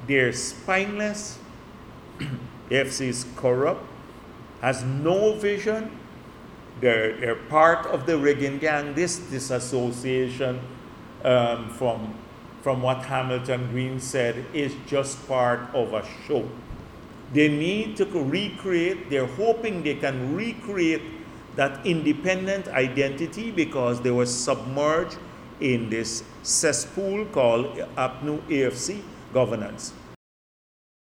They're spineless. AFC is corrupt, has no vision. They're part of the rigging gang. This disassociation from what Hamilton Green said is just part of a show. They need to recreate, they're hoping they can recreate that independent identity because they were submerged in this cesspool called APNU AFC governance.